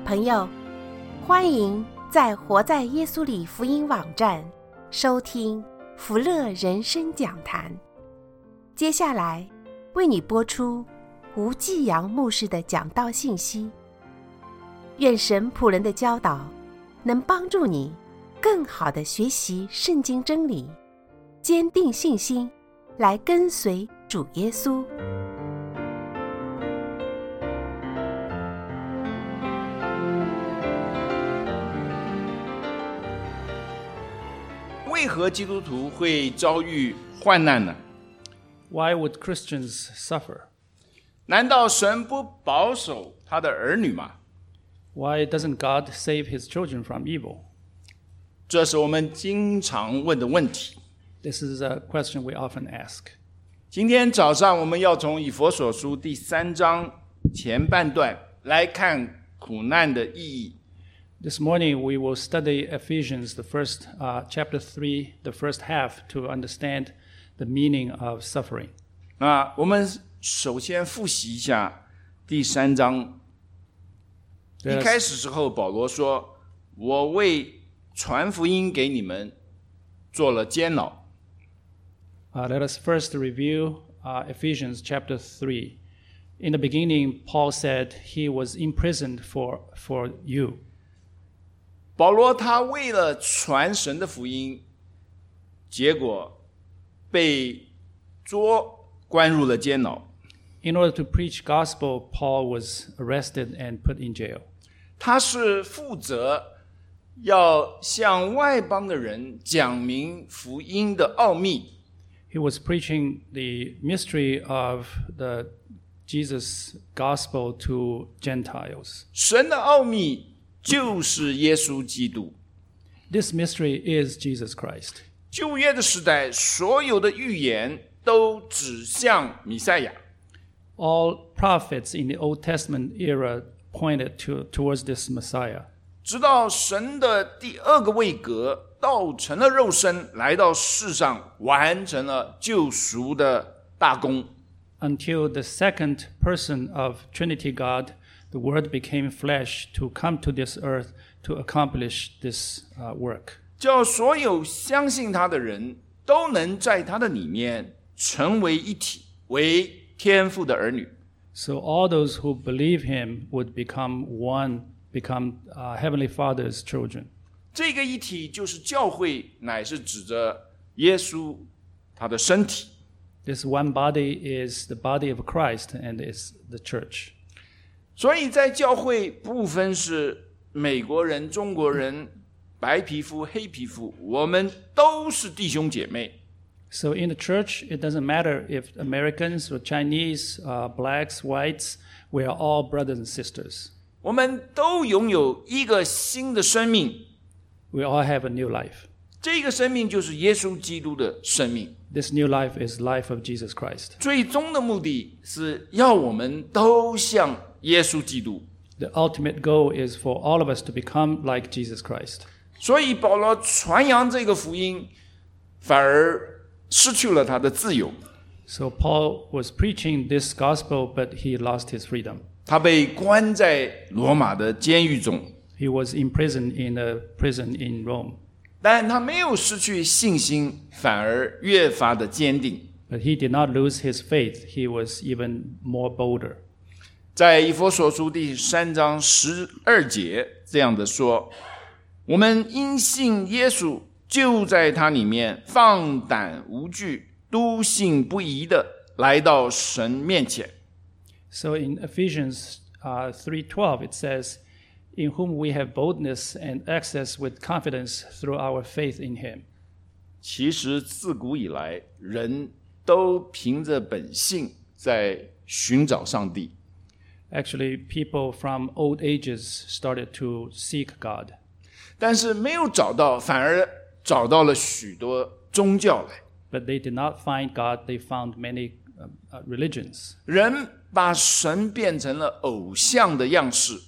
朋友，欢迎在活在耶稣里福音网站收听福乐人生讲坛。接下来为你播出吴继阳牧师的讲道信息。愿神仆人的教导能帮助你更好地学习圣经真理，坚定信心，来跟随主耶稣。 为何基督徒会遭遇患难呢？ Why would Christians suffer? 难道神不保守他的儿女吗？ Why doesn't God save his children from evil? 这是我们经常问的问题。 This is a question we often ask. 今天早上我们要从以弗所书第3章前半段来看苦难的意义。 This morning we will study Ephesians, the first chapter 3, the first half, to understand the meaning of suffering. 那我们首先复习一下第3章。一开始时候，保罗说：“我为传福音给你们做了监牢。” Let us first review Ephesians chapter 3. In the beginning, Paul said he was imprisoned for you. 保罗他为了传神的福音，结果被关入了监牢。 In order to preach gospel, Paul was arrested and put in jail. 他是负责要向外邦的人讲明福音的奥秘。 He was preaching the mystery of the Jesus gospel to Gentiles. 神的奥秘就是耶稣基督。 This mystery is Jesus Christ. 旧约的时代，所有的预言都指向弥赛亚。 All prophets in the Old Testament era pointed towards this Messiah. 直到神的第二个位格道成了肉身，来到世上，完成了救赎的大功。 Until the second person of Trinity God, the Word became flesh to come to this earth to accomplish this work. 叫所有相信他的人都能在他的里面成为一体，为天父的儿女。 So all those who believe him would become one, become Heavenly Father's children. 这个一体就是教会，乃是指着耶稣他的身体。 This one body is the body of Christ and is the church. 所以在教会不分是美国人、中国人、白皮肤、黑皮肤，我们都是弟兄姐妹。 So in the church, it doesn't matter if Americans or Chinese, blacks, whites, we are all brothers and sisters. 我们都拥有一个新的生命， We all have a new life. 这个生命就是耶稣基督的生命。 This new life is life of Jesus Christ. 最终的目的是要我们都像耶稣基督。 The ultimate goal is for all of us to become like Jesus Christ. 所以保罗传扬这个福音，反而失去了他的自由。 So Paul was preaching this gospel, but he lost his freedom. 他被关在罗马的监狱中， He was imprisoned in a prison in Rome. 但他没有失去信心，反而越发的坚定。 But he did not lose his faith. He was even more bolder. 在以弗所书第3章12节这样的说：“我们因信耶稣，就在他里面放胆无惧，笃信不疑的来到神面前。” So in Ephesians 3:12 it says, "In whom we have boldness and access with confidence through our faith in him." 其实自古以来，人都凭着本性在寻找上帝。 Actually, people from old ages started to seek God. 但是没有找到，反而找到了许多宗教来。 But they did not find God. They found many religions. 人把神变成了偶像的样式。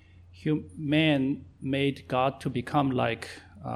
Man made God to become like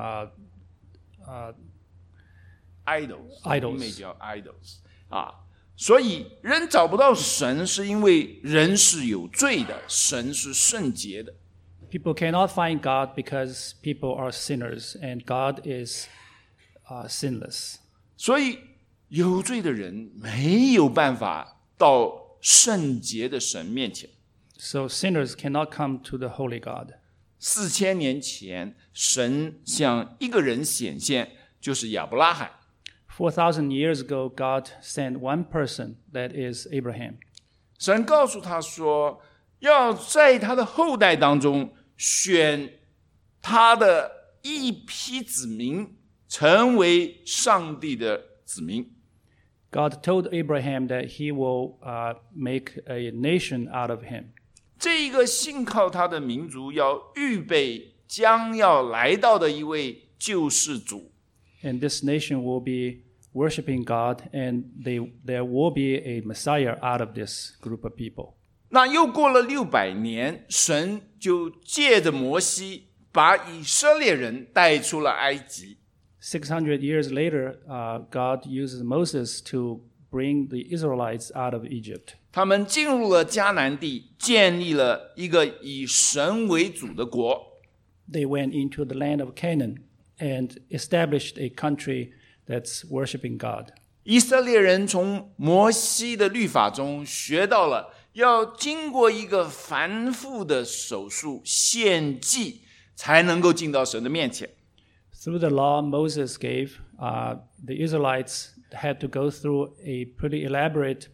idols， 英美叫 idols 啊。所以人找不到神，是因为人是有罪的，神是圣洁的。 People cannot find God because people are sinners, and God is sinless. 所以有罪的人没有办法到圣洁的神面前。 So sinners cannot come to the holy God. 4000年前，神向一个人显现，就是亚伯拉罕。 4,000 years ago, God sent one person, that is Abraham. 神告诉他说，要在他的后代当中选他的一批子民，成为上帝的子民。 God told Abraham that he will make a nation out of him. 这一个信靠他的民族要预备将要来到的一位救世主。 And this nation will be worshiping God, and there will be a Messiah out of this group of people. 那又过了600年，神就借着摩西把以色列人带出了埃及。 600 years later, God uses Moses to bring the Israelites out of Egypt. 他们进入了迦南地，建立了一个以神为主的国。 They went into the land of Canaan and established a country that's worshiping God. 以色列人从摩西的律法中学到了要经过一个繁复的手术献祭，才能够进到神的面前。 Through the law Moses gave, the Israelites had to go through a pretty elaborate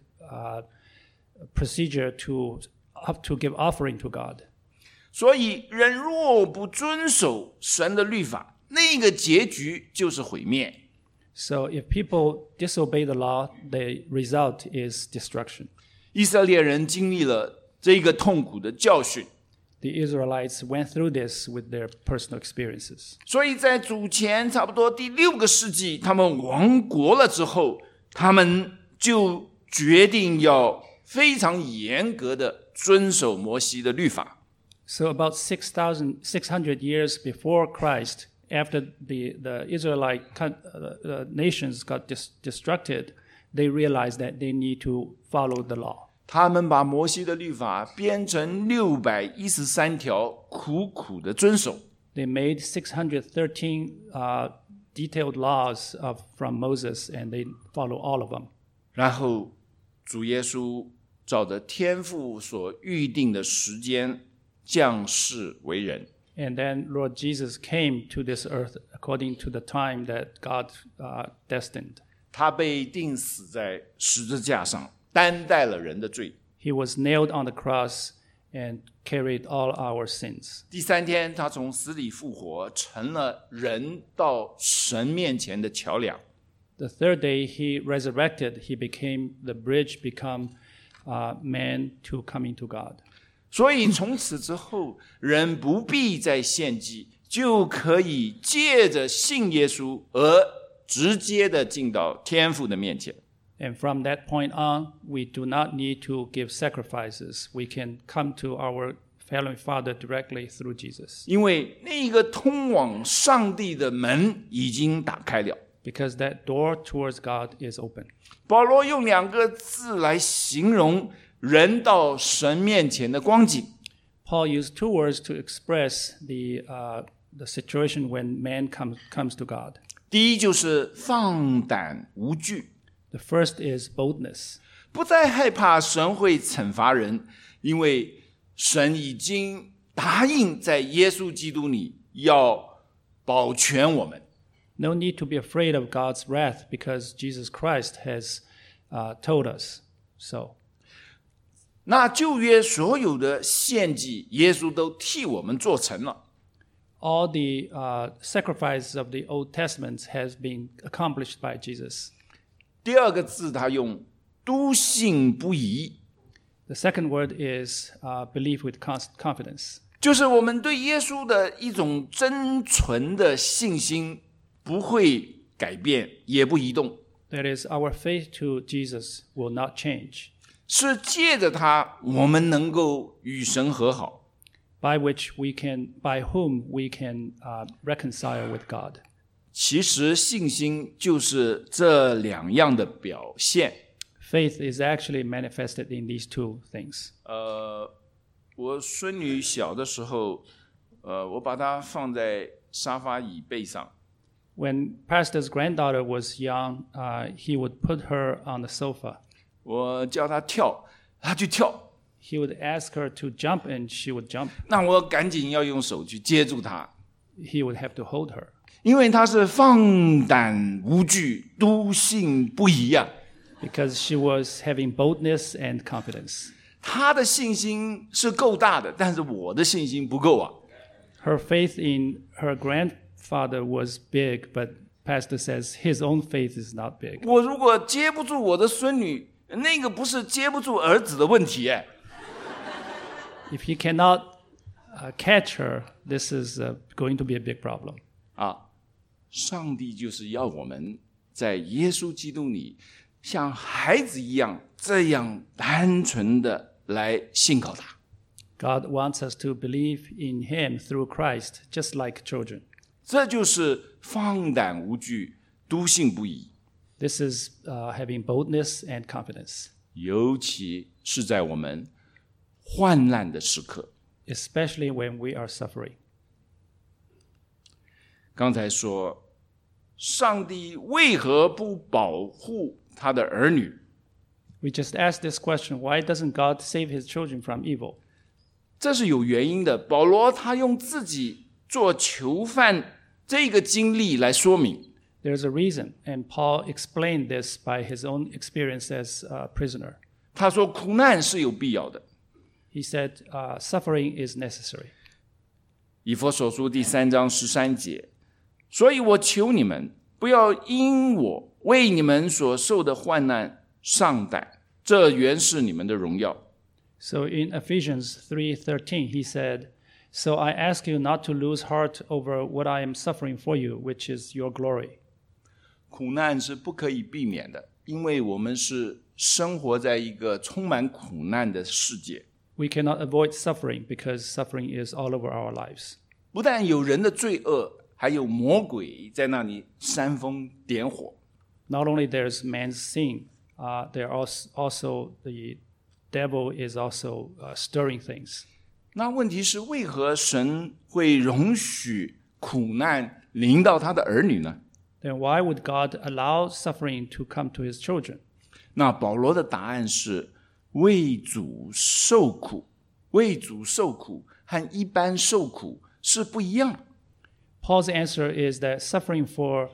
procedure to give offering to God. 所以人若不遵守神的律法，那个结局就是毁灭。 So if people disobey the law, the result is destruction. 以色列人经历了这个痛苦的教训， The Israelites went through this with their personal experiences. 所以在主前差不多第6个世纪，他们亡国了之后，他们就决定要非常严格的遵守摩西的律法。 So about 600 years before Christ, after the Israelite nations got destructed, they realized that they need to follow the law. 他们把摩西的律法编成613条，苦苦的遵守。 They made 613 detailed laws from Moses, and they follow all of them. 然后主耶稣照着天父所预定的时间降世为人。 And then Lord Jesus came to this earth according to the time that God destined. 他被钉死在十字架上，担待了人的罪。 He was nailed on the cross and carried all our sins. 第3天，他从死里复活，成了人到神面前的桥梁。 The third day he resurrected. He became the bridge, become man to coming to God. 所以从此之后，人不必再献祭，就可以借着信耶稣而直接的进到天父的面前。 And from that point on, we do not need to give sacrifices. We can come to our Heavenly Father directly through Jesus. 因为那个通往上帝的门已经打开了。 Because that door towards God is open. 保罗用2个字来形容人到神面前的光景。 Paul used 2 words to express the situation when man comes to God. 第一就是放胆无惧， The first is boldness. 不再害怕神会惩罚人，因为神已经答应在耶稣基督里要保全我们。 No need to be afraid of God's wrath because Jesus Christ has told us so. 那旧约所有的献祭，耶稣都替我们做成了。 All the sacrifices of the Old Testament has been accomplished by Jesus. 第2个字他用笃信不疑， The second word is belief with confidence. 就是我们对耶稣的一种真纯的信心，不会改变，也不移动。 That is, our faith to Jesus will not change, 是借着他，我们能够与神和好。 by whom we can reconcile with God. 其实信心就是这2样的表现。 Faith is actually manifested in these 2 things. 我孙女小的时候， 我把它放在沙发椅背上。 When Pastor's granddaughter was young, he would put her on the sofa. 我叫她跳，她去跳。 He would ask her to jump, and she would jump. 那我赶紧要用手去接住她， He would have to hold her 因为她是放胆无惧，笃信不疑呀。 because she was having boldness and confidence. 她的信心是够大的，但是我的信心不够啊。 Her faith in her grandfather was big, but Pastor says his own faith is not big. 我如果接不住我的孙女，那个不是接不住儿子的问题哎。 If he cannot catch her, this is going to be a big problem. 啊，上帝就是要我们在耶稣基督里，像孩子一样，这样单纯的来信靠他。 God wants us to believe in him through Christ, just like children. 这就是放胆无惧，笃信不疑。 This is having boldness and confidence, 尤其是在我们患难的时刻。 especially when we are suffering. 刚才说，上帝为何不保护他的儿女？ We just asked this question, why doesn't God save his children from evil? 这是有原因的。保罗他用自己做囚犯这个经历来说明。 There's a reason, and Paul explained this by his own experience as a prisoner. 他说苦难是有必要的。 He said, suffering is necessary. 以弗所书第3章13节，所以我求你们不要因我为你们所受的患难丧胆，这原是你们的荣耀。 So in Ephesians 3:13, he said, So I ask you not to lose heart over what I am suffering for you, which is your glory. 苦难是不可以避免的，因为我们是生活在一个充满苦难的世界。 We cannot avoid suffering because suffering is all over our lives. 不但有人的罪恶，还有魔鬼在那里煽风点火。 Not only there's man's sin, there also the devil is also stirring things. 那问题是，为何神会容许苦难临到他的儿女呢？ Then why would God allow suffering to come to his children? 那保罗的答案是为主受苦。为主受苦和一般受苦是不一样。 Paul's answer is that suffering for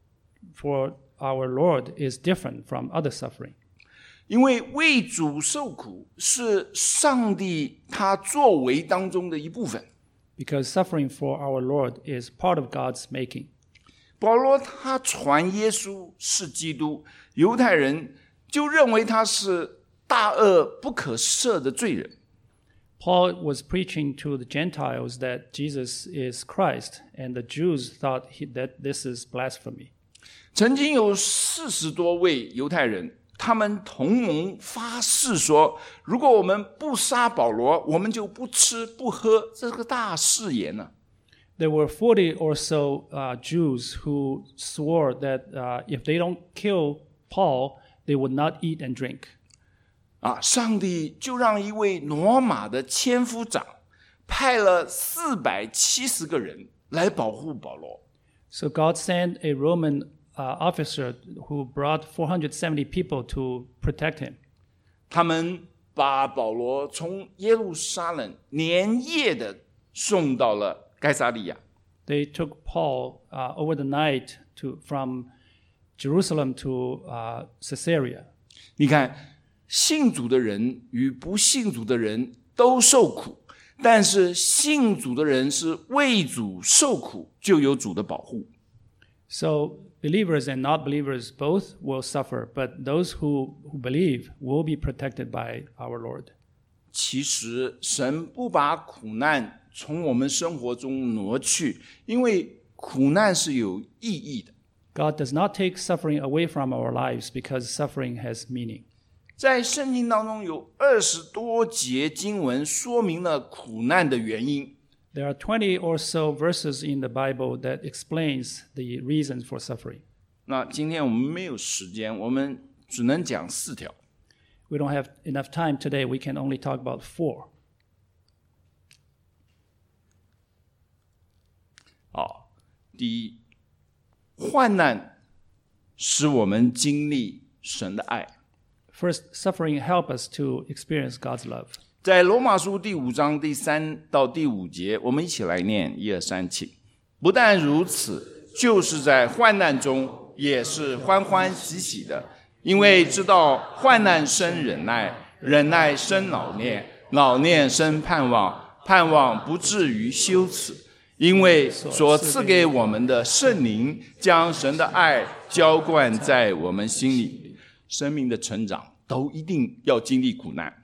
our Lord is different from other suffering. 因为为主受苦是上帝他作为当中的一部分。 Because suffering for our Lord is part of God's making. 保罗他传耶稣是基督，犹太人就认为他是大恶不可赦的罪人。 Paul was preaching to the Gentiles that Jesus is Christ, and the Jews thought that this is blasphemy. 曾经有40多位犹太人，他们同盟发誓说，如果我们不杀保罗，我们就不吃不喝，这是个大誓言呢。 There were 40 or so Jews who swore that if they don't kill Paul, they would not eat and drink. 上帝就让一位罗马的千夫长派了470个人来保护保罗。 So God sent a Roman officer who brought 470 people to protect him. 他们把保罗从耶路撒冷连夜的送到了该撒利亚。 They took Paul over the night from Jerusalem to Caesarea. 你看，信主的人与不信主的人都受苦，但是信主的人是为主受苦，就有主的保护。 So believers and not believers both will suffer, but those who believe will be protected by our Lord. 其实神不把苦难从我们生活中挪去，因为苦难是有意义的。 God does not take suffering away from our lives because suffering has meaning. 在圣经当中有20多节经文说明了苦难的原因。 There are 20 or so verses in the Bible that explains the reasons for suffering. 那今天我们没有时间，我们只能讲4条。 We don't have enough time today. We can only talk about 4. 第一，患难使我们经历神的爱。 First, suffering help us to experience God's love. 在罗马书第5章第3到第5节，我们一起来念1、2、3，请。不但如此，就是在患难中也是欢欢喜喜的，因为知道患难生忍耐，忍耐生老练，老练生盼望，盼望不至于羞耻。因为所赐给我们的圣灵将神的爱浇灌在我们心里，生命的成长都一定要经历苦难。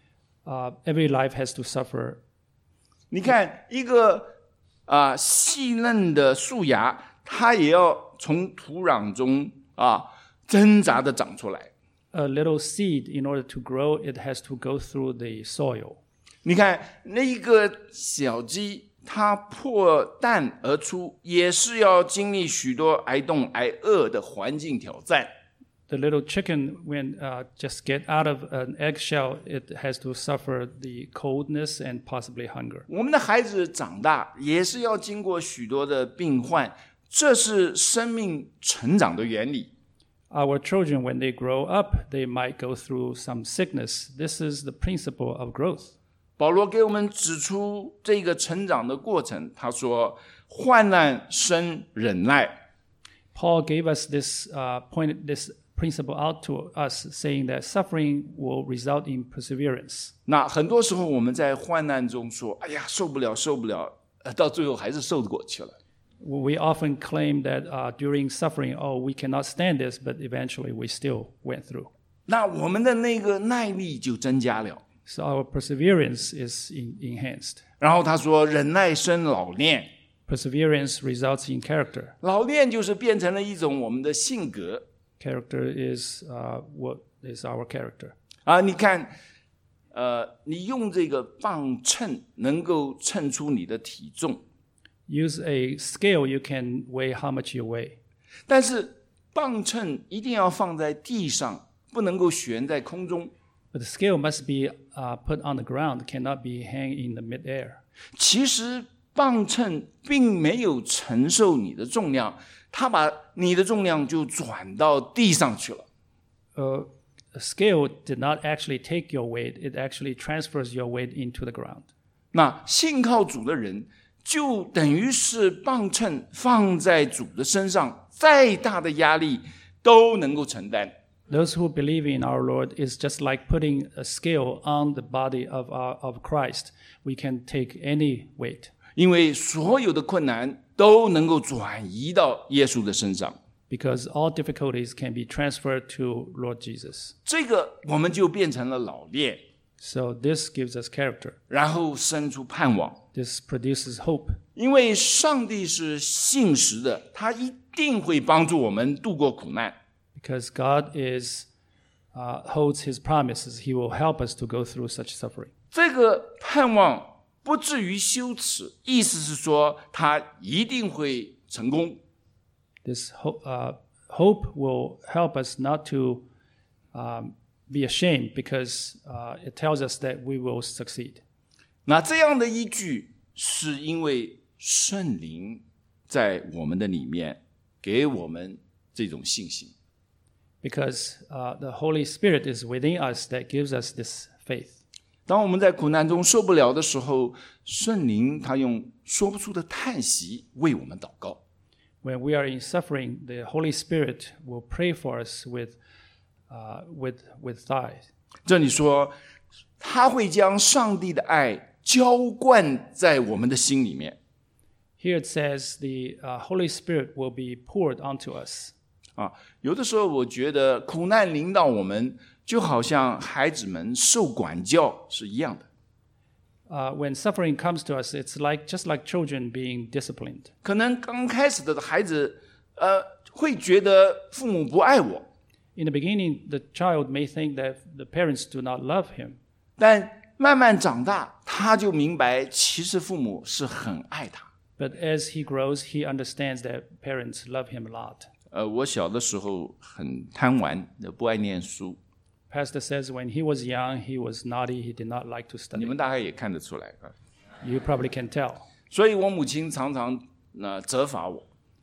Every life has to suffer. 你看一个细嫩的树芽，它也要从土壤中挣扎的长出来。 A little seed, in order to grow, it has to go through the soil. 你看那一个小鸡，它破蛋而出，也是要经历许多挨冻挨饿的环境挑战。 The little chicken, when just get out of an eggshell, it has to suffer the coldness and possibly hunger. 我们的孩子长大也是要经过许多的病患，这是生命成长的原理。 Our children, when they grow up, they might go through some sickness. This is the principle of growth. 保罗给我们指出这个成长的过程，他说：“患难生忍耐。” Paul gave us this this principle out to us, saying that suffering will result in perseverance. 那很多时候我们在患难中说：“哎呀，受不了，受不了。”到最后还是受过去了。 We often claim that during suffering, we cannot stand this, but eventually we still went through. 那我们的那个耐力就增加了。 So our perseverance is enhanced. 然后他说：“忍耐生老练。” Perseverance results in character. 老练就是变成了一种我们的性格。 Character is what is our character. 你看，你用这个磅秤能够称出你的体重。 Use a scale, you can weigh how much you weigh. 但是磅秤一定要放在地上，不能够悬在空中。 But the scale must be put on the ground, cannot be hang in the midair. 其实磅秤并没有承受你的重量，它把你的重量就转到地上去了。 A scale did not actually take your weight, it actually transfers your weight into the ground. 那信靠主的人，就等于是磅秤放在主的身上，再大的压力都能够承担。 Those who believe in our Lord is just like putting a scale on the body of Christ. We can take any weight. 因为所有的困难都能够转移到耶稣的身上。 Because all difficulties can be transferred to Lord Jesus. 这个我们就变成了老练。 So this gives us character. 然后生出盼望。 This produces hope. 因为上帝是信实的，他一定会帮助我们度过苦难。 Because God holds His promises, He will help us to go through such suffering. 这个盼望不至于羞耻，意思是说他一定会成功。 This hope will help us not to be ashamed, because it tells us that we will succeed. 那这样的依据是因为圣灵在我们的里面给我们这种信心。 Because the Holy Spirit is within us that gives us this faith. 当我们在苦难中受不了的时候，圣灵他用说不出的叹息为我们祷告。 When we are in suffering, the Holy Spirit will pray for us with sighs. 这里说，他会将上帝的爱浇灌在我们的心里面。 Here it says the Holy Spirit will be poured onto us. 有的时候我觉得苦难临到我们，就好像孩子们受管教是一样的。 When suffering comes to us, it's just like children being disciplined. 可能刚开始的孩子，会觉得父母不爱我。 In the beginning, the child may think that the parents do not love him. 但慢慢长大，他就明白，其实父母是很爱他。 But as he grows, he understands that parents love him a lot. 我小的时候很贪玩，不爱念书。 Pastor says when he was young, he was naughty. He did not like to 你 study. 们大概也看得出来。 You probably can tell. 所以我母亲常常责罚我。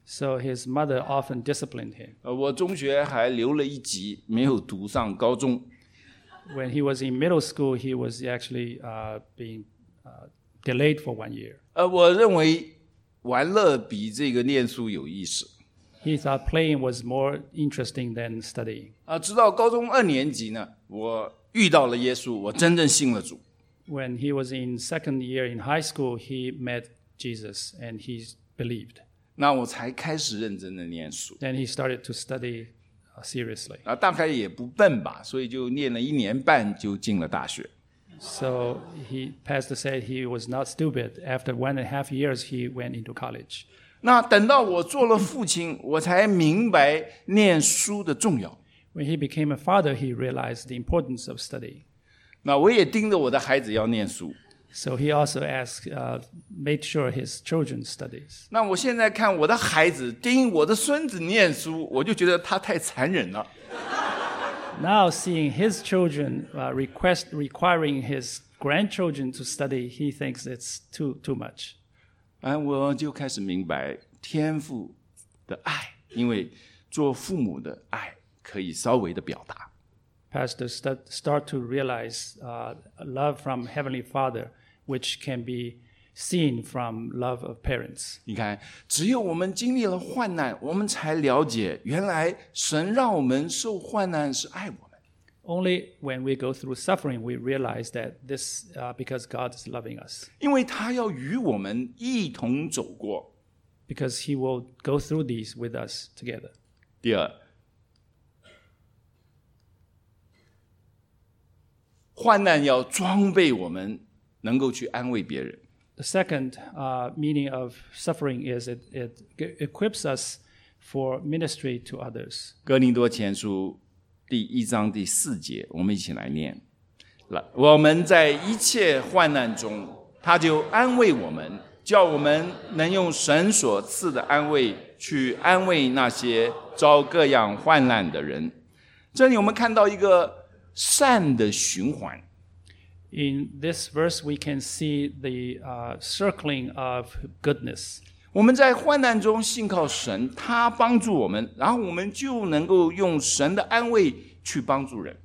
So his mother often disciplined him. 我中学还留了一级，没有读上高中。 When he was in middle school, he was actually being delayed for 1 year. 我认为玩乐比这个念书有意思。 He thought playing was more interesting than studying. 直到高中2年级呢，我遇到了耶稣，我真正信了主。 When he was in second year in high school, he met Jesus and he believed. 那我才开始认真的念书。 Then he started to study seriously. 大概也不笨吧，所以就念了1年半就进了大学。 So Pastor said he was not stupid. After 1.5 years, he went into college. 那等到我做了父亲，我才明白念书的重要。 When he became a father, he realized the importance of study. 那我也盯着我的孩子要念书。 So he also made sure his children studies. 那我现在看我的孩子盯我的孙子念书，我就觉得他太残忍了。 Now seeing his children requiring his grandchildren to study, he thinks it's too much. 我就开始明白天父的爱，因为做父母的爱可以稍微的表达。 Pastors start to realize love from Heavenly Father, which can be seen from love of parents. 你看，只有我们经历了患难，我们才了解原来神让我们受患难是爱我们。 Only when we go through suffering, we realize that this because God is loving us. 因为他要与我们一同走过。 Because He will go through these with us together. 第二，患难要装备我们，能够去安慰别人。 The second meaning of suffering is it equips us for ministry to others. 哥林多前书第1章第4节，我们一起来念。我们在一切患难中，他就安慰我们，叫我们能用神所赐的安慰去安慰那些遭各样患难的人。这里我们看到一个善的循环。 In this verse, we can see the circling of goodness. 我们在患难中信靠神，他帮助我们，然后我们就能够用神的安慰去帮助人。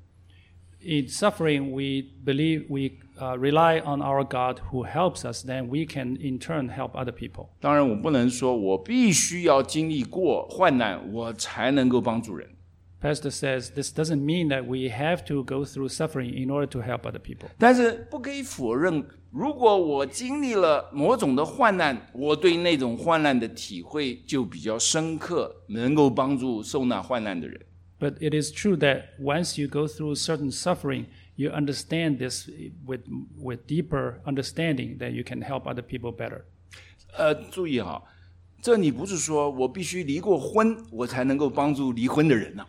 In suffering, we believe we rely on our God who helps us. Then we can in turn help other people. 当然，我不能说我必须要经历过患难，我才能够帮助人。 Pastor says this doesn't mean that we have to go through suffering in order to help other people. 但是不可以否认，如果我经历了某种的患难，我对那种患难的体会就比较深刻，能够帮助受那患难的人。 But it is true that once you go through certain suffering, you understand this with deeper understanding that you can help other people better. 注意哈，这里不是说我必须离过婚，我才能够帮助离婚的人呢。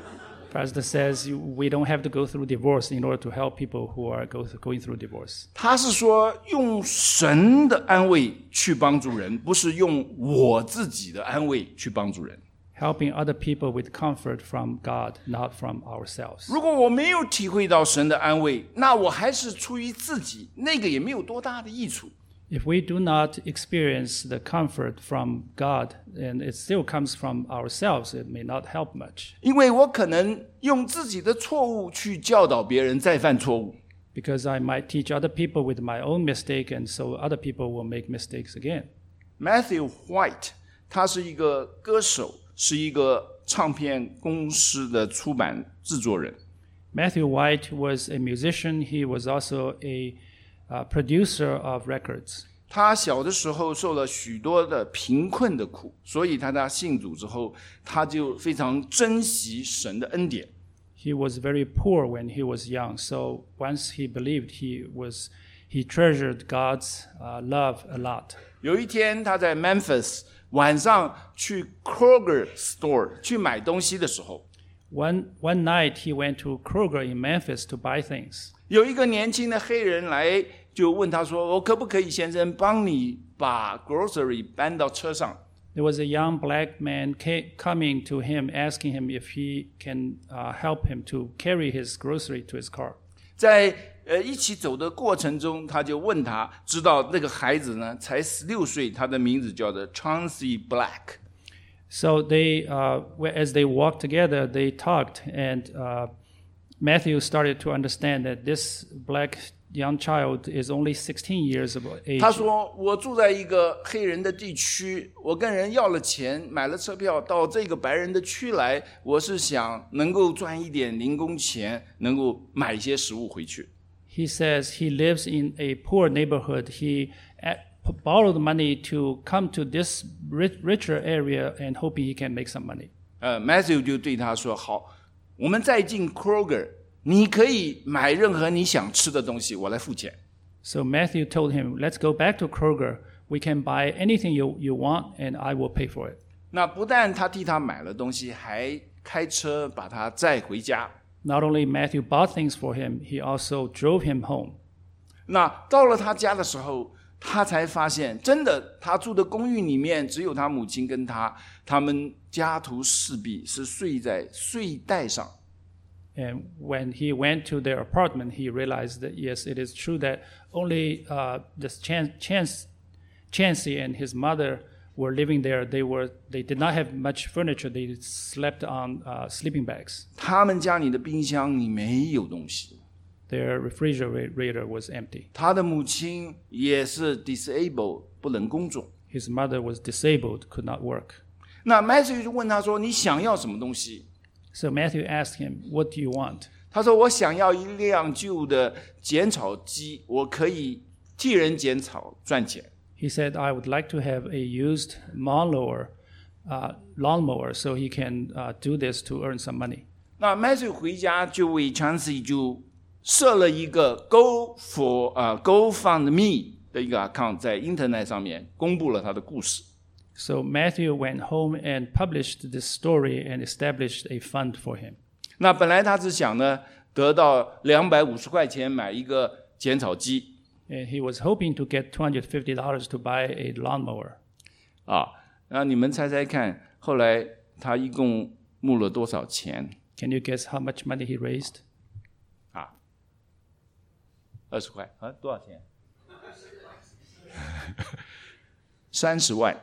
Pastor says we don't have to go through divorce in order to help people who are going through divorce. 他是说用神的安慰去帮助人，不是用我自己的安慰去帮助人。 Helping other people with comfort from God, not from ourselves. 如果我没有体会到神的安慰，那我还是出于自己，那个也没有多大的益处。 If we do not experience the comfort from God, and it still comes from ourselves, it may not help much. 因为我可能用自己的错误去教导别人再犯错误。 Because I might teach other people with my own mistake, and so other people will make mistakes again. Matthew White 他是一个歌手，是一个唱片公司的出版制作人。 Matthew White was a musician. He was also a producer of records. 他小的时候受了许多的贫困的苦，所以他信主之后，他就非常珍惜神的恩典。 He was very poor when he was young, so once he believed, he treasured God's love a lot. 有一天，他在 Memphis 晚上去 Kroger store 去买东西的时候， One night he went to Kroger in Memphis to buy things. 有一个年轻的黑人来就问他说：“我可不可以，先生，帮你把 grocery 搬到车上？” There was a young black man coming to him, asking him if he can help him to carry his grocery to his car. 在一起走的过程中，他就问他，知道那个孩子呢才16岁，他的名字叫做 Chauncey Black。 So they, as they walked together, they talked, and Matthew started to understand that this black young child is only 16 years of age. 他说：“我住在一个黑人的地区，我跟人要了钱，买了车票到这个白人的区来，我是想能够赚一点零工钱，能够买一些食物回去。” He says he lives in a poor neighborhood. He borrowed money to come to this richer area and hoping he can make some money. Matthew 就对他说：“好，我们再进 Kroger， 你可以买任何你想吃的东西，我来付钱。” So Matthew told him, "Let's go back to Kroger. We can buy anything you want, and I will pay for it." 那不但他替他买了东西，还开车把他载回家。 Not only Matthew bought things for him, he also drove him home. 那到了他家的时候，他才发现，真的，他住的公寓里面只有他母亲跟他，他们家徒四壁，是睡在睡袋上。 And when he went to their apartment, he realized that yes, it is true that only this Chancey and his mother were living there. They did not have much furniture. They slept on sleeping bags. 他们家里的冰箱里没有东西。 Their refrigerator was empty. 他的母亲也是 disabled， 不能工作。 His mother was disabled, could not work. 那 Matthew 就问他说：“你想要什么东西？” So Matthew asked him, "What do you want?" 他说：“我想要一辆旧的剪草机，我可以替人剪草赚钱。” He said, "I would like to have a used lawnmower, so he can do this to earn some money." 那 Matthew 回家就为 Chancey 就设了一个 GoFundMe 的一个 account， 在 Internet 上面公布了他的故事。 So Matthew went home and published this story and established a fund for him. 那本来他只想呢得到250块钱买一个剪草机。 And he was hoping to get $250 to buy a lawnmower. 那你们猜猜看，后来他一共募了多少钱？ Can you guess how much money he raised? 20块多少钱？30万。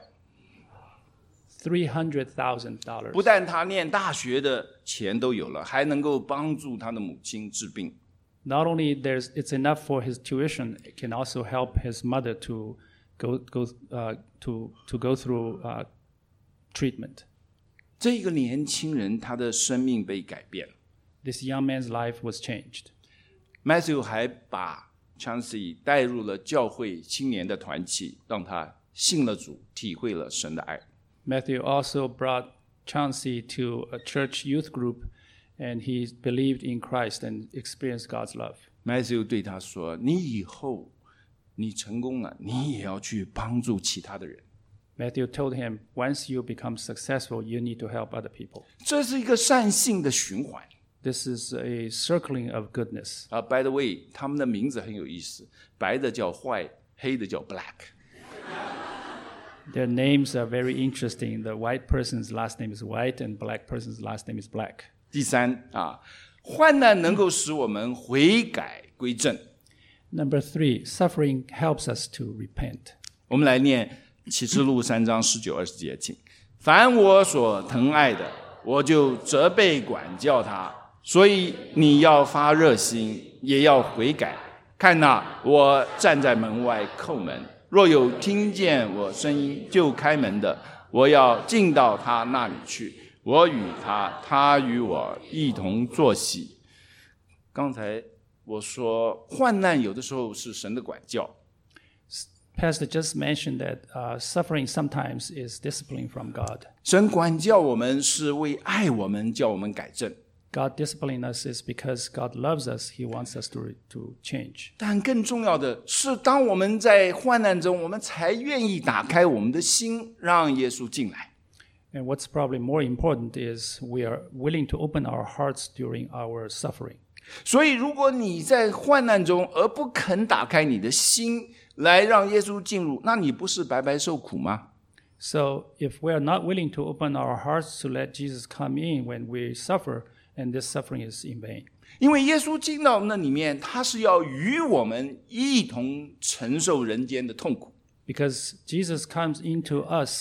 $300,000. 不但他念大学的钱都有了，还能够帮助他的母亲治病。 Not only it's enough for his tuition, it can also help his mother to go through treatment. 这个年轻人他的生命被改变了。 This young man's life was changed. Matthew 还把 Chancey 带入了教会青年的团契，让他信了主，体会了神的爱。 Matthew also brought Chancey to a church youth group, and he believed in Christ and experienced God's love. Matthew 对他说：“你以后你成功了，你也要去帮助其他的人。” Matthew told him, "Once you become successful, you need to help other people." 这是一个善性的循环。 This is a circling of goodness. By the way， 他们的名字很有意思，白的叫 white， 黑的叫 black。 Their names are very interesting. The white person's last name is white, and black person's last name is black. 第三患难能够使我们悔改归正。 Number 3, suffering helps us to repent. 我们来念启示录3章19、20节，请。凡我所疼爱的，我就责备管教他，所以你要发热心，也要悔改。看哪，我站在门外叩门，若有听见我声音就开门的，我要进到他那里去，我与他，他与我一同坐席。刚才我说患难有的时候是神的管教。 Pastor just mentioned that suffering sometimes is discipline from God. 神管教我们是为爱我们，叫我们改正。 God disciplining us is because God loves us. He wants us to change. 但更重要的是，当我们在患难中，我们才愿意打开我们的心，让耶稣进来。 And what's probably more important is we are willing to open our hearts during our suffering. 所以，如果你在患难中而不肯打开你的心，来让耶稣进入，那你不是白白受苦吗？ So if we are not willing to open our hearts to let Jesus come in when we suffer, and this suffering is in vain. 因为耶稣进到那里面，他是要与我们一同承受人间的痛苦。 Because Jesus comes into us,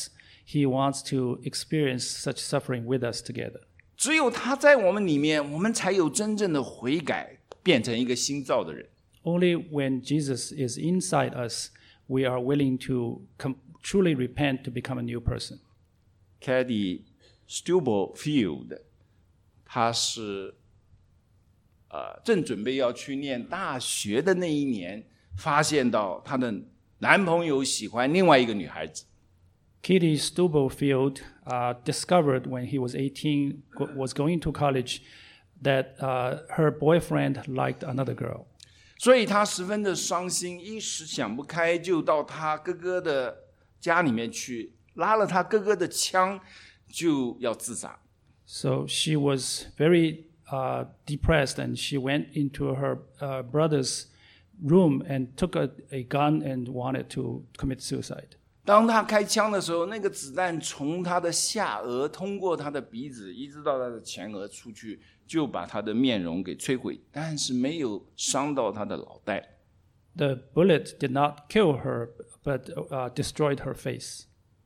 He wants to experience such suffering with us together. 只有他在我们里面，我们才有真正的悔改，变成一个新造的人。 Only when Jesus is inside us, we are willing to truly repent to become a new person. Katie Stubblefield 他是正准备要去念大学的那一年，发现到她的男朋友喜欢另外一个女孩子。 Katie Stubblefield discovered when he was 18, was going to college, that her boyfriend liked another girl. 所以她十分的伤心，一时想不开，就到她哥哥的家里面去，拉了他哥哥的枪，就要自杀。 So she was very depressed, and she went into her brother's room and took a gun and wanted to commit suicide. 当他开枪的时候，那个子弹从他的下颚通过他的鼻子，一直到他的前额出去，就把他的面容给摧毁，但是没有伤到他的脑袋。 The bullet did not kill her, but destroyed her face.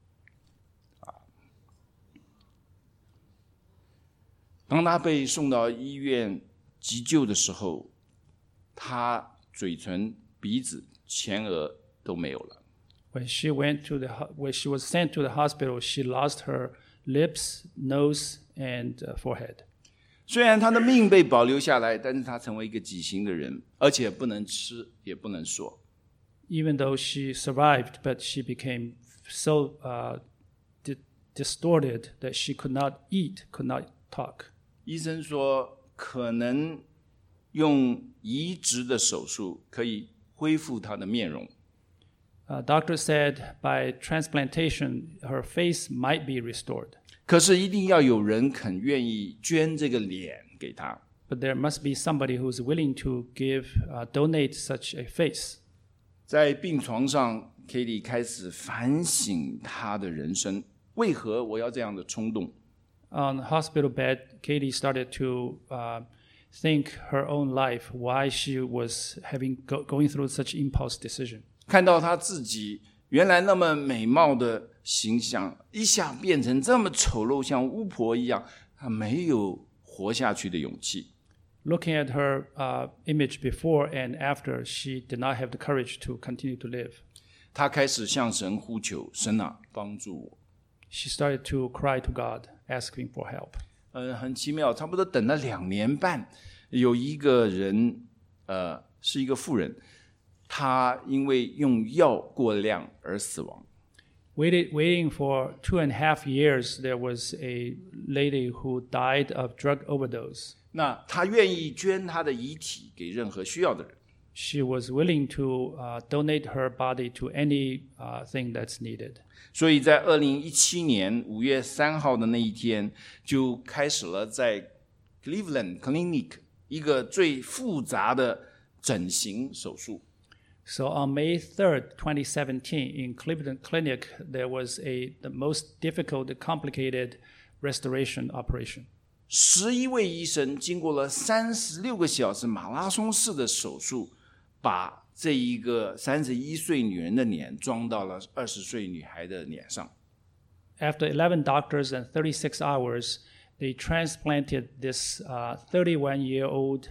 当他被送到医院急救的时候，他嘴唇、鼻子、前额都没有了。 When she was sent to the hospital, she lost her lips, nose, and forehead. 虽然他的命被保留下来，但是他成为一个畸形的人，而且不能吃，也不能说。 Even though she survived, but she became so distorted that she could not eat, could not talk. 医生说，可能用移植的手术可以恢复他的面容。 Doctor said by transplantation, her face might be restored. 可是一定要有人肯愿意捐这个脸给他。 But there must be somebody who's willing to donate such a face. 在病床上 ，Katie 开始反省她的人生，为何我要这样的冲动？ On the hospital bed, Katie started to think her own life, why she was going through such impulse decision. 看到她自己原来那么美貌的形象，一下变成这么丑陋，像巫婆一样，她没有活下去的勇气。 Looking at her image before and after, she did not have the courage to continue to live. 她开始向神呼求，神啊，帮助我。 She started to cry to God, asking for help. 很奇妙，差不多等了2年半，有一个人，是一个妇人，她因为用药过量而死亡。 Waiting for 2.5 years, there was a lady who died of drug overdose. 那她愿意捐她的遗体给任何需要的人。 She was willing to donate her body to anything that's needed. 所以在2017年5月3号的那一天，就开始了在 Cleveland Clinic 一个最复杂的整形手术。 So on May 3rd, 2017, in Cleveland Clinic, there was the most difficult, complicated restoration operation. 11位医生经过了36个小时马拉松式的手术，把这一个31岁女人的脸装到了20岁女孩的脸上。 After 11 doctors and 36 hours, they transplanted this 31-year-old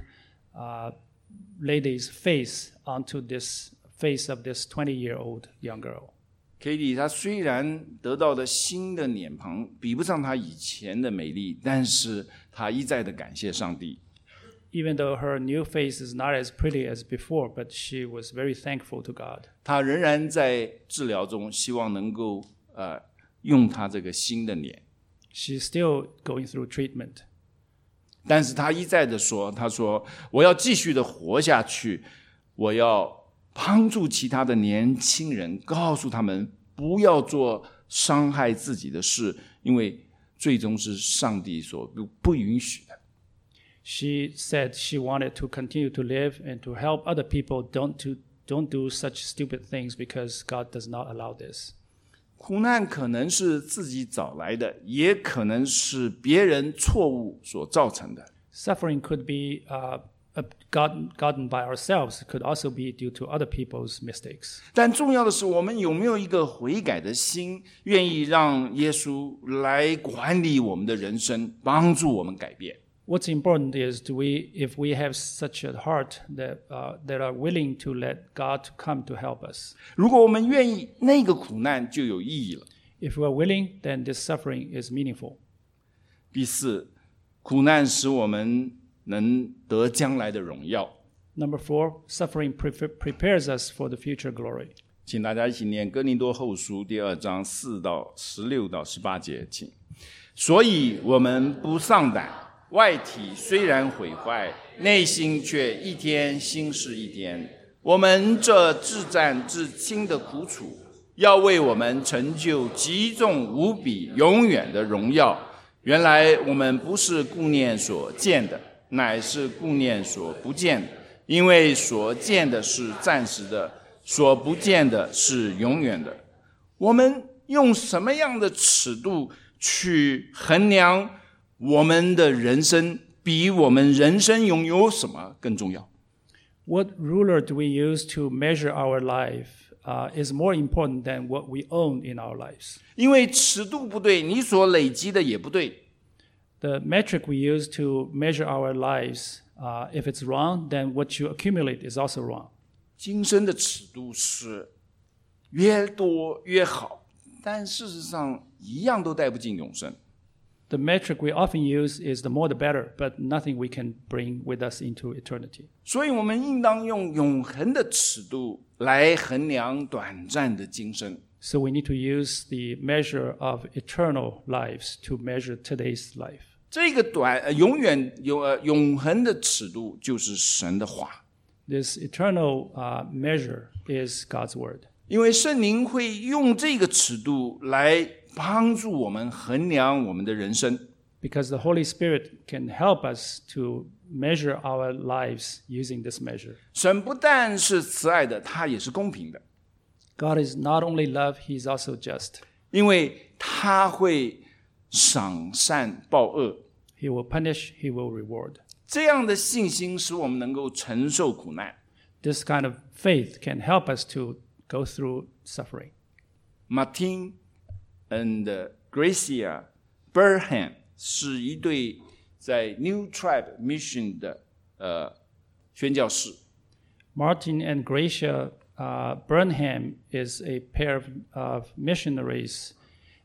lady's face onto this face of this 20-year-old young girl. Katie 她虽然得到的新的脸庞比不上她以前的美丽，但是她一再的感谢上帝。 Even though her new face is not as pretty as before, but she was very thankful to God. 她仍然在治疗中，希望能够用她这个新的脸。 She's still going through treatment. 但是她一再的说，她说我要继续的活下去，我要帮助其他的年轻人，告诉他们不要做伤害自己的事，因为最终是上帝所不允许的。 She said she wanted to continue to live and to help other people don't do such stupid things because God does not allow this. 苦难可能是自己找来的，也可能是别人错误所造成的。 Suffering could be gotten by ourselves. It could also be due to other people's mistakes. 但重要的是，我们有没有一个悔改的心，愿意让耶稣来管理我们的人生，帮助我们改变。 What's important is if we have such a heart that are willing to let God to come to help us. 如果我们愿意，那个苦难就有意义了。 If we're willing, then this suffering is meaningful. 第四，苦难使我们能得将来的荣耀。 Number 4, suffering prepares us for the future glory. 请大家一起念哥林多后书第2章4到16到18节，请。所以我们不丧胆，外体虽然毁坏，内心却一天新似一天。我们这至战至轻的苦楚，要为我们成就极重无比永远的荣耀。原来我们不是顾念所见的，乃是顾念所不见的，因为所见的是暂时的，所不见的是永远的。我们用什么样的尺度去衡量我们的人生，比我们人生拥有什么更重要？ What ruler do we use to measure our life is more important than what we own in our lives. 因为尺度不对，你所累积的也不对。 The metric we use to measure our lives, if it's wrong, then what you accumulate is also wrong. 今生的尺度是越多越好，但事实上一样都带不进永生。 The metric we often use is the more the better, but nothing we can bring with us into eternity. 所以我们应当用永恒的尺度来衡量短暂的今生。 So we need to use the measure of eternal lives to measure today's life. 这个永恒的尺度就是神的话。 This eternal measure is God's word. 因为圣灵会用这个尺度来帮助我们衡量我们的人生。 Because the Holy Spirit can help us to measure our lives using this measure. 神不但是慈爱的，他也是公平的。 God is not only love, He's also just. 因为他会赏善报恶。 He will punish, He will reward. 这样的信心使我们能够承受苦难。 This kind of faith can help us to go through suffering. Martin and Gracia Burnham 是一对在 New Tribe Mission 的宣教士。 Martin and Gracia Burnham is a pair of missionaries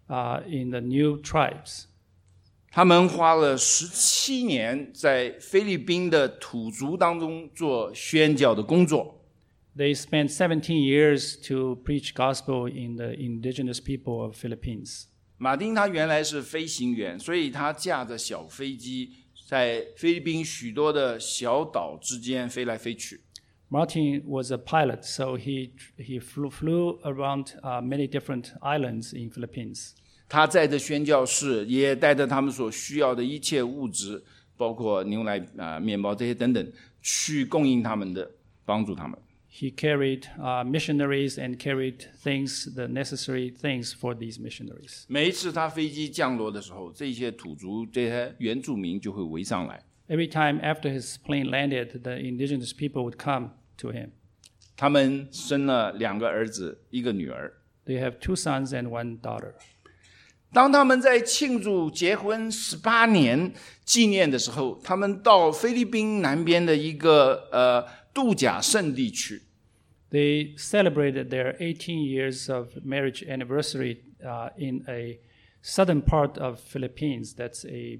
in the New Tribes. 他们花了17年在菲律宾的土族当中做宣教的工作。 They spent 17 years to preach gospel in the indigenous people of Philippines. 马丁他原来是飞行员，所以他驾着小飞机在菲律宾许多的小岛之间飞来飞去。 Martin was a pilot, so he flew around many different islands in Philippines. 他在这宣教士也带着他们所需要的一切物质，包括牛奶、面包这些等等，去供应他们的，帮助他们。 He carried missionaries and carried the necessary things for these missionaries. 每一次他飞机降落的时候，这些土族、这些原住民就会围上来。 Every time after his plane landed, the indigenous people would come to him. 他们生了2个儿子，一个女儿。 They have 2 sons and 1 daughter. 当他们在庆祝结婚18年纪念的时候，他们到菲律宾南边的一个度假胜地去。 They celebrated their 18 years of marriage anniversary in a southern part of Philippines. That's a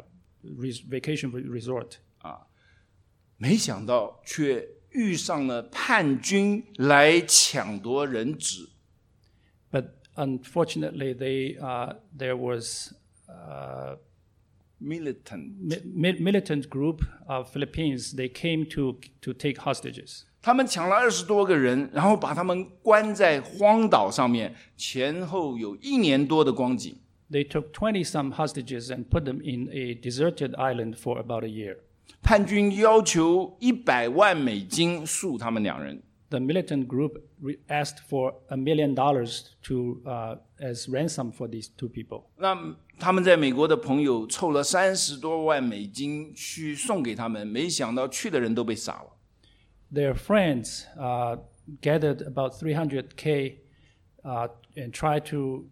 vacation resort. 没想到却遇上了叛军来抢夺人质。 But unfortunately, there was militant group of Philippines. They came to take hostages. 他们抢了20多个人，然后把他们关在荒岛上面，前后有1年多的光景。 They took 20-some hostages and put them in a deserted island for about a year. 叛军要求$100万赎他们2人。 the militant group asked for $1 million to as ransom for these two people. 那他们在美国的朋友凑了30多万美金去送给他们，没想到去的人都被杀了。 Their friends gathered about $300K and tried to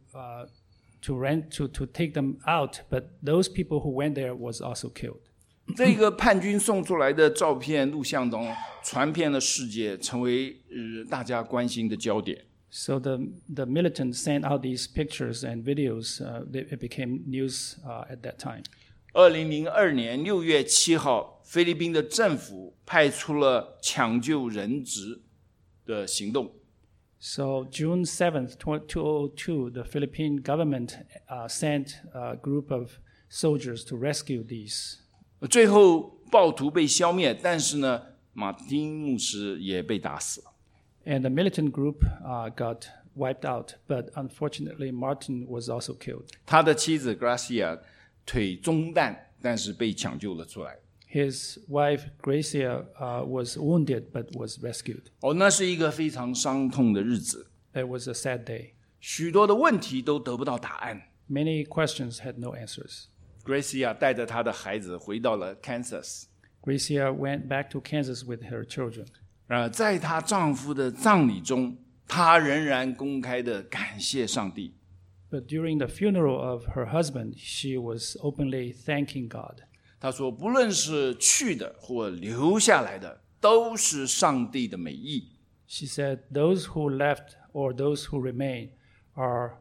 take them out, but those people who went there was also killed. 这个叛军送出来的照片、录像中传遍了世界，成为大家关心的焦点。 So the militants sent out these pictures and videos. It became news at that time. 2002年6月7号，菲律宾的政府派出了抢救人质的行动。 So June 7th, 2002, the Philippine government sent a group of soldiers to rescue these. 最后暴徒被消灭，但是呢，马丁牧师也被打死了。 And the militant group got wiped out, but unfortunately Martin was also killed. 他的妻子 Gracia 腿中弹，但是被抢救了出来。 His wife Gracia was wounded but was rescued. 那是一个非常伤痛的日子。 It was a sad day. 许多的问题都得不到答案。 Many questions had no answers. Gracia 带着她的孩子回到了 Kansas。 Gracia went back to Kansas with her children. 在她丈夫的葬礼中，她仍然公开的感谢上帝。 But during the funeral of her husband, she was openly thanking God. 她说，不论是去的或留下来的，都是上帝的美意。 She said, those who left or those who remain are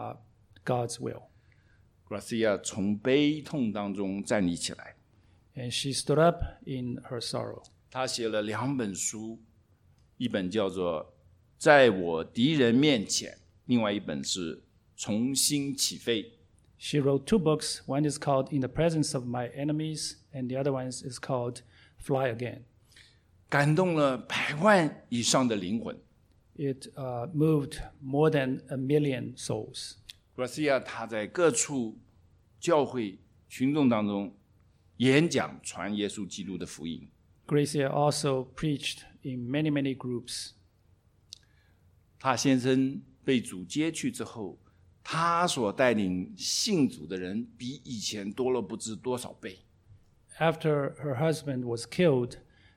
God's will. Gracia 从悲痛当中站立起来。 And she stood up in her sorrow. 她写了2本书，一本叫做《在我敌人面前》，另外一本是《重新起飞》。 She wrote 2 books. One is called In the Presence of My Enemies, and the other one is called Fly Again. 感动了100万以上的灵魂。 It moved more than 1 million souls. Gracia 她在各处教会群众当中演讲传耶稣基督的福音。 Gracia also preached in many, many groups. 她先生被主接去之后，她所带领信主的人比以前多了不知多少倍。 After her husband was killed,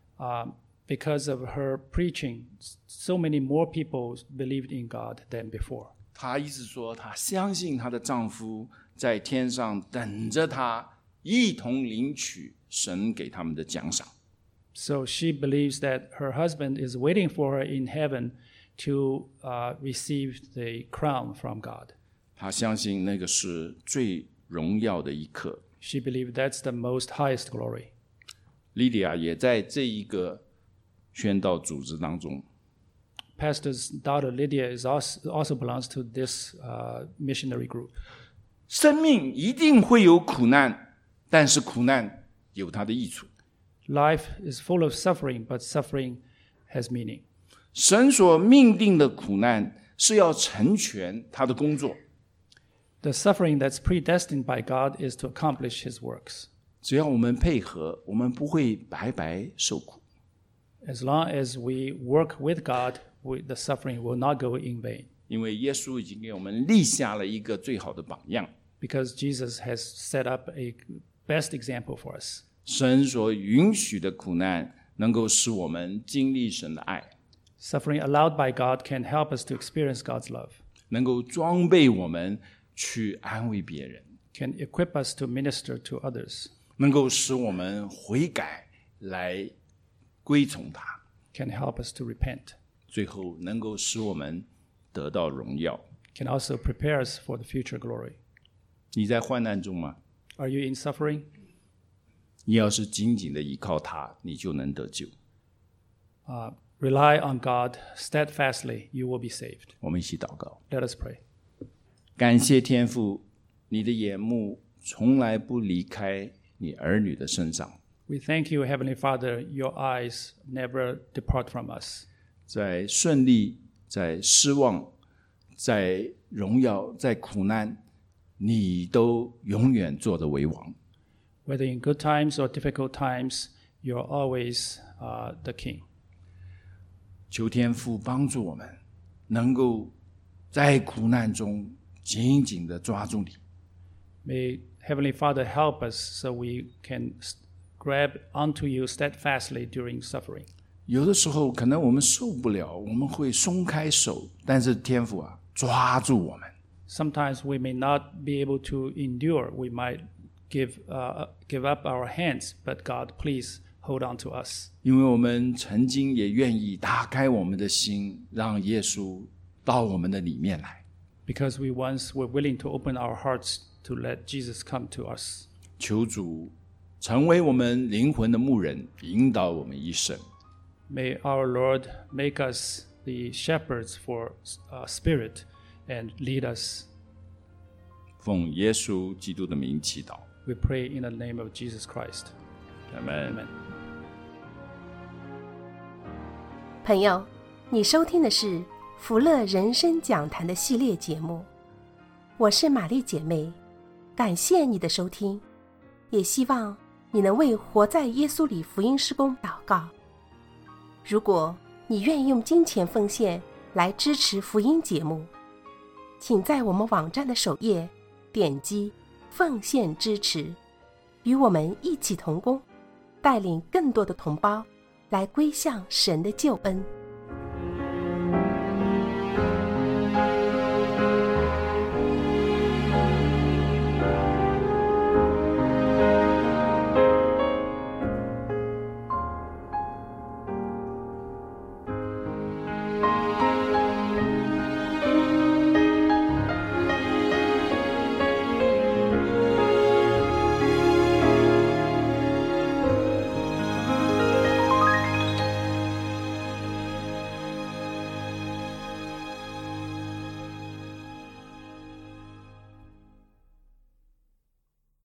because of her preaching, so many more people believed in God than before. 她一直说，她相信她的丈夫在天上等着她，一同领取神给他们的奖赏。 So she believes that her husband is waiting for her in heaven to receive the crown from God. 她相信那个是最荣耀的一刻。 She believes that's the most highest glory. 莉迪亚也在这一个宣道组织当中。 Pastor's daughter Lydia also belongs to this missionary group. 生命一定会有苦难，但是苦难有它的益处。 Life is full of suffering, but suffering has meaning. 神所命定的苦难是要成全他的工作。 The suffering that's predestined by God is to accomplish His works. 只要我们配合，我们不会白白受苦。 As long as we work with God, the suffering will not go in vain. 因为耶稣已经给我们立下了一个最好的榜样。 Because Jesus has set up a best example for us. 神所允许的苦难，能够使我们经历神的爱， Suffering allowed by God can help us to experience God's love, 能够装备我们去安慰别人， can equip us to minister to others, 能够使我们悔改来归从他， can help us to repent, 最后能够使我们得到荣耀。 can also prepare us for the future glory. 你在患难中吗？ Are you in suffering? 你要是紧紧的依靠他，你就能得救。 Rely on God steadfastly, you will be saved. 我们一起祷告。 Let us pray. 感谢天父，你的眼目从来不离开你儿女的身上， We thank you, Heavenly Father, your eyes never depart from us. 在顺利，在失望，在荣耀，在苦难，你都永远坐着为王。 Whether in good times or difficult times, you're always the king. 求天父帮助我们，能够在苦难中紧紧地抓住你。 May Heavenly Father help us so we can grab onto you steadfastly during suffering. 有的时候可能我们受不了，我们会松开手，但是天父啊，抓住我们。 Sometimes we may not be able to endure. We might give up our hands, but God, please hold on to us. 因为我们曾经也愿意打开我们的心，让耶稣到我们的里面来。 Because we once were willing to open our hearts to let Jesus come to us. 求主成为我们灵魂的牧人，引导我们一生。 May our Lord make us the shepherds for spirit and lead us. 奉耶稣基督的名祈祷。 We pray in the name of Jesus Christ. Amen. 朋友，你收听的是福乐人生讲坛的系列节目，我是玛丽姐妹，感谢你的收听，也希望你能为活在耶稣里福音事工祷告。如果你愿意用金钱奉献来支持福音节目，请在我们网站的首页点击奉献支持，与我们一起同工，带领更多的同胞来归向神的救恩。